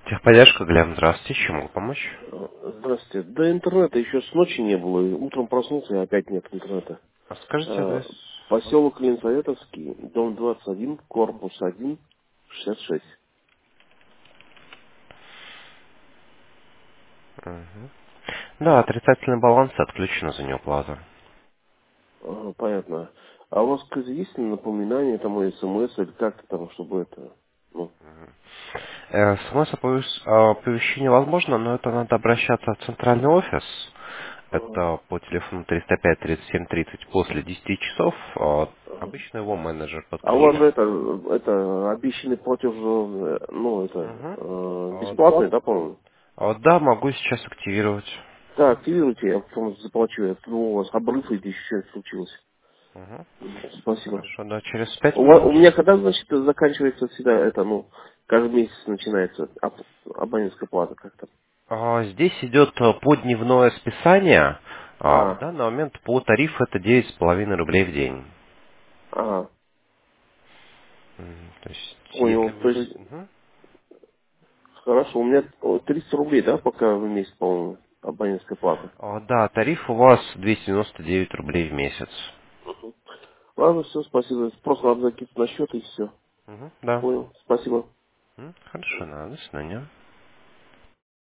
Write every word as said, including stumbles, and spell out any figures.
Техподдержка, Глеб, здравствуйте, чем могу помочь? Э, Здравствуйте. До интернета еще с ночи не было. И утром проснулся, и опять нет интернета. А скажите Э, адрес? Поселок Ленсоветовский, дом двадцать один, корпус один, шестьдесят шесть. Мгм. Да, отрицательный баланс отключено за неуплату. Ага, понятно. А у вас, кстати, есть напоминание, там, смс или как-то там, чтобы это... Ну, Э, смс-оповещение возможно, но это надо обращаться в центральный офис. ага, Это по телефону триста пять тридцать семь тридцать после десяти часов. А ага. Обычно его менеджер А у вас же подключит. это, это обещанный платеж, э, ну, это, Угу. э, А, бесплатный, да, по-моему? а, Да, могу сейчас активировать. Да, активируйте, я потом заплачу. Я думал, у вас обрыв или еще что-то случилось. Мгм. Спасибо. Хорошо, да, через пять У, ва- минут. у меня когда, значит, заканчивается всегда это, ну, каждый месяц начинается аб- абонентская плата как-то? А, Здесь идет э, по дневное списание. А, В А, данный момент по тарифу это девять с половиной рублей в день. ага, М, То есть, если понял. вы То будете... есть, Мгм. хорошо, у меня о, триста рублей, да, пока в месяц, по-моему, абонентская плата. А, Да, тариф у вас двести девяносто девять рублей в месяц. Ладно, все, спасибо. Просто надо закинуть на счет и все. Мгм, Да. Понял, спасибо. М, Хорошо, да, до свидания.